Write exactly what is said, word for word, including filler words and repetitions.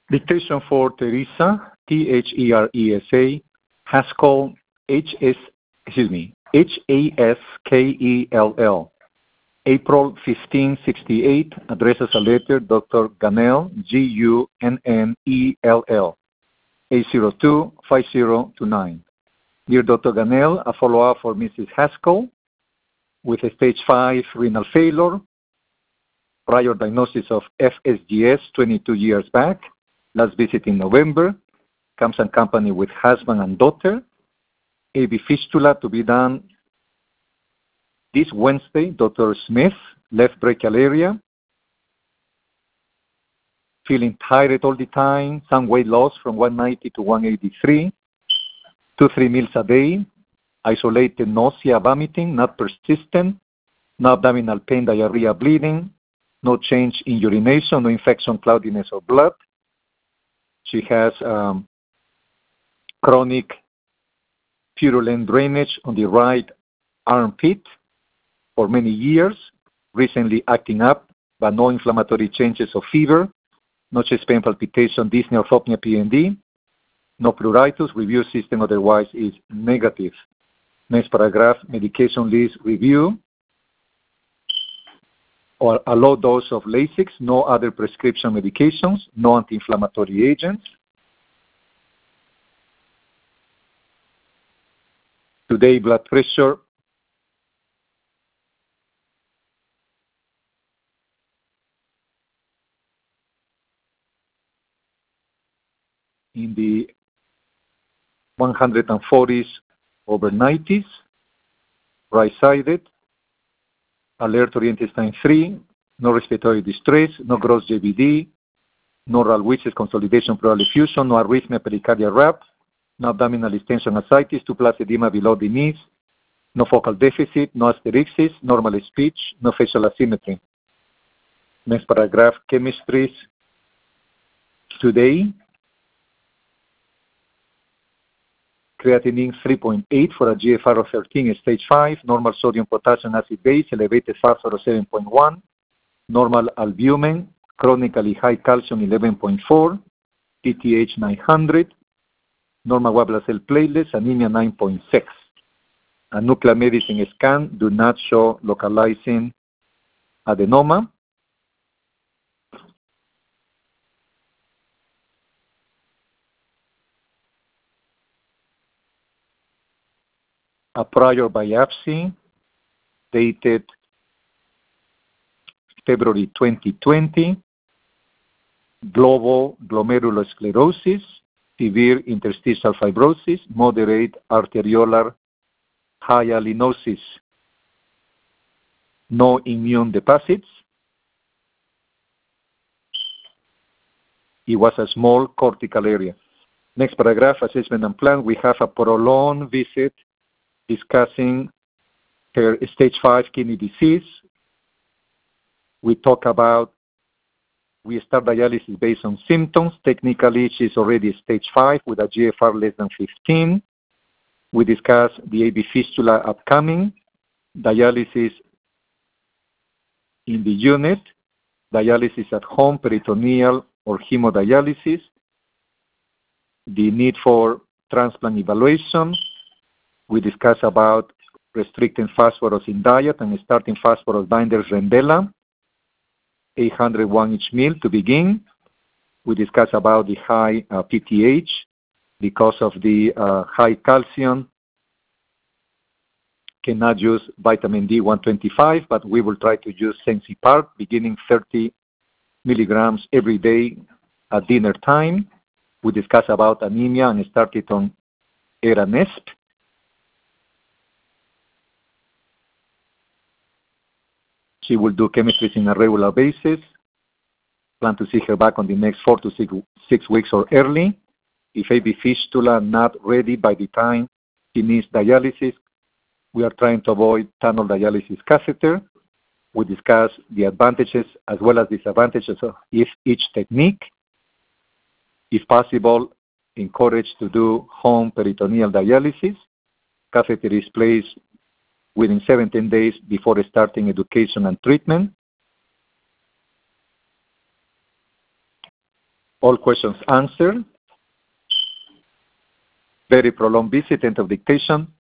Dictation for Teresa, T H E R E S A, Haskell, H S, excuse me, H A S K E L L. April fifteen sixty-eight, addresses a letter, Doctor Gunnell, G U N N E L L, eight zero two, five zero two nine. Dear Doctor Gunnell, a follow-up for Missus Haskell with a stage five renal failure, prior diagnosis of F S G S twenty-two years back, last visit in November, comes accompanied with husband and daughter, A V fistula to be done this Wednesday, Doctor Smith, left brachial area, feeling tired all the time, some weight loss from one ninety to one eighty-three, two, three meals a day, isolated nausea, vomiting, not persistent, no abdominal pain, diarrhea, bleeding, no change in urination, no infection, cloudiness, or blood. She has um, chronic purulent drainage on the right armpit for many years, recently acting up, but no inflammatory changes of fever, no chest pain, palpitation, dyspnea, orthopnea, P N D, no pruritus, review system otherwise is negative. Next paragraph, medication list review, or a low dose of Lasix, no other prescription medications, no anti-inflammatory agents. Today, blood pressure in the one forties over nineties, right-sided, alert oriented time three, no respiratory distress, no gross J B D, no R A L Wishes, consolidation, pleural effusion, no arrhythmia, pericardial rap, no abdominal distension, ascites, two plus edema below the knees, no focal deficit, no asterixis, normal speech, no facial asymmetry. Next paragraph, chemistries today. Creatinine three point eight for a G F R of thirteen, stage five, normal sodium, potassium, acid base, elevated phosphorus seven point one, normal albumin, chronically high calcium eleven point four, P T H nine hundred, normal white blood cell platelets, anemia nine point six. A nuclear medicine scan do not show localizing adenoma. A prior biopsy dated February twenty twenty, global glomerulosclerosis, severe interstitial fibrosis, moderate arteriolar hyalinosis, no immune deposits. It was a small cortical area. Next paragraph, assessment and plan. We have a prolonged visit discussing her stage five kidney disease. We talk about, we start dialysis based on symptoms. Technically, she's already stage five with a G F R less than fifteen. We discuss the A V fistula upcoming, dialysis in the unit, dialysis at home, peritoneal or hemodialysis, the need for transplant evaluation. We discuss about restricting phosphorus in diet and starting phosphorus binders Rendela, eight hundred one each meal to begin. We discuss about the high uh, P T H because of the uh, high calcium. Cannot use vitamin D one twenty-five, but we will try to use Sensipar beginning thirty milligrams every day at dinner time. We discuss about anemia and started on Eranesp. She will do chemistries in a regular basis. Plan to see her back on the next four to six, six weeks or early. If A V fistula not ready by the time she needs dialysis, we are trying to avoid tunnel dialysis catheter. We discuss the advantages as well as disadvantages of each technique. If possible, encourage to do home peritoneal dialysis. Catheter is placed within seventeen days before starting education and treatment. All questions answered. Very prolonged visit, end of dictation.